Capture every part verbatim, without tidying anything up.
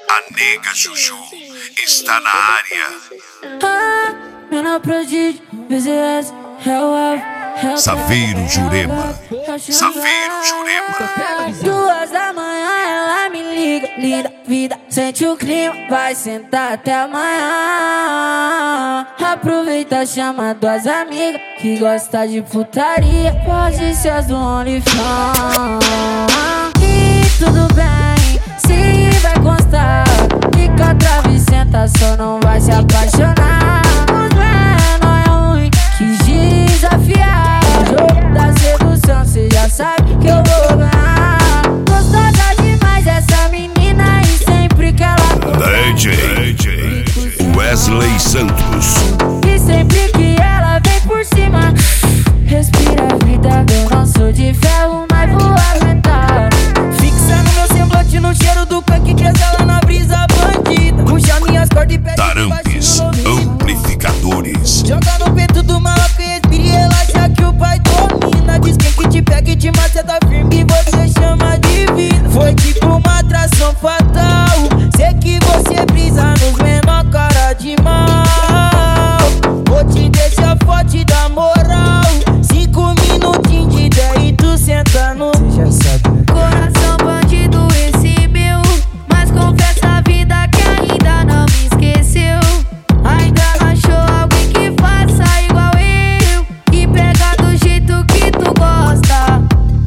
A nega Juju está na área. Ah, menor prodígio, B Z S, Hell Hell. Saveiro Jurema. Saveiro Jurema. Duas da manhã ela me liga, linda vida, sente o clima, vai sentar até amanhã. Aproveita, chama duas amigas que gosta de putaria, pode ser as do OnlyFans. E tudo bem, se vai constar que com a travessenta só não vai se apaixonar. Os menor é ruim, quis desafiar o jogo da sedução, cê já sabe que eu vou ganhar. Gostosa demais essa menina e sempre que ela D J Wesley Santos. E sempre que ela vem por cima, respira a vida. Eu não sou de ferro, mas vou aguentar. Fixando meu semblante no cheiro do canque que exala na brisa bandida. Puxa minhas cordas e pede Tarampes Amplificadores. Joga no peito do maluco e respira e relaxa que o pai domina. Diz quem que te pega e te mata, cê tá firme e você chama de vida. Foi tipo uma atração fatal, sei que você brisa nos menor cara de mal. Vou te deixar forte da moral, cinco minutinhos de ideia e tu senta no... Cê já sabe, né? Coração bandido esse meu, mas confessa a vida que ainda não me esqueceu. Ainda achou alguém que faça igual eu e pega do jeito que tu gosta,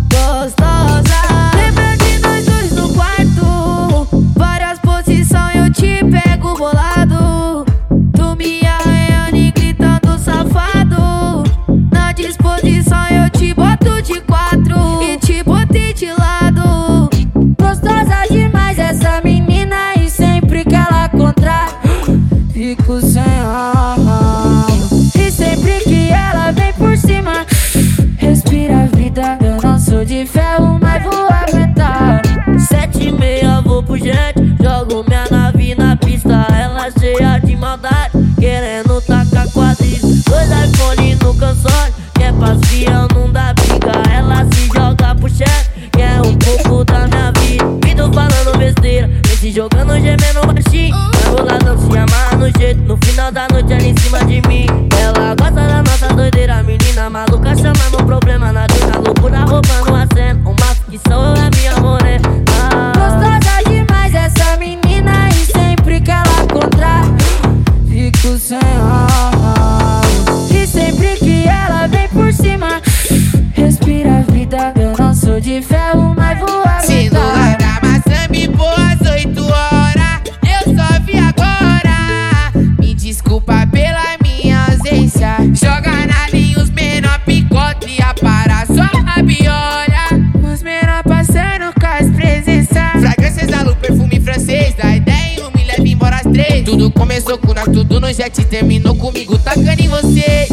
gostosa. Lembra de nós dois no quarto, várias posições eu te pego bolado. Tu me arranhando e gritando safado. Na disposição eu te boto de quatro e te botei de lado. Gostosa demais essa menina e sempre que ela contrai, fico sem ar. E sempre que ela vem por cima, respira a vida. Eu não sou de ferro, mas vou aguentar. Sete e meia vou pro jet, jogo minha nave na pista. Ela cheia de maldade, querendo tacar quadrilha. Dois iPhone no console, que é pras fiel, não dá briga. Ela se joga pro chefe, que é um pouco da minha vida. Vindo falando besteira, vem se jogando, gemendo baixinho. Vai boladão, se amarra no jeito, no final da noite ela em cima de mim. Ela gosta da nossa doideira, menina maluca, chama no problema. Na na loucura, roubando a cena, uma ficção é minha morena. Gostosa demais essa menina e sempre que ela contrai, fico sem ar. E sempre que ela vem por cima, respira a vida. Eu não sou de ferro, mas vou Se no aguentar. lugar maçã me pôr às oito horas, eu só vi agora. Me desculpa pela minha ausência. Joga na linha os menor picote e apara só a biola. Os menor passando com as presenças. Fragrância exala o perfume francês, da ideia em um me leva embora às três. Tudo começou com nós, tudo no jet, terminou comigo tacando em vocês.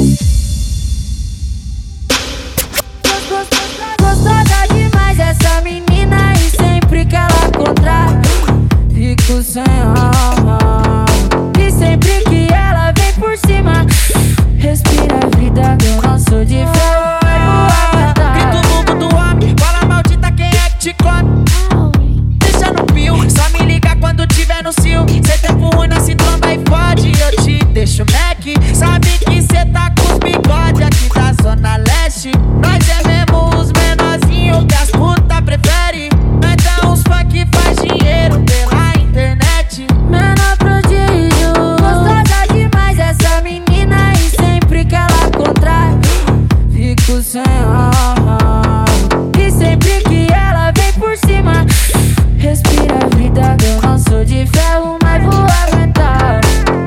Gostosa demais essa menina e sempre que ela contrai, fico sem ar. E sempre que ela vem por cima, respira a vida. Eu não sou de ferro, mas vou aguentar. Grito no mundo do homem, fala maldita quem é que te come. Deixa no pio, só me liga quando tiver no cio. Cê tempo ruim na tromba e pode, eu te deixo Mac. Sabe que cê tá com os bigode aqui da zona leste. Nós é mesmo os menorzinhos que as puta prefere. Nós dá uns funk faz dinheiro pela internet. Menor prodígio, gostosa demais essa menina e sempre que ela contrai, fico sem ar. E sempre que ela vem por cima, respira a vida. Eu não sou de ferro, mas vou aguentar.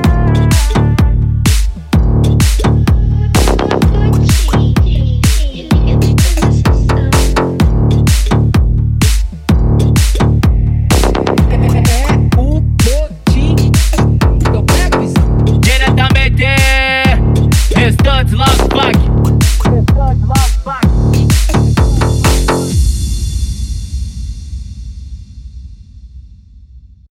O botim, eu pego a visão. Diretamente, restantes lá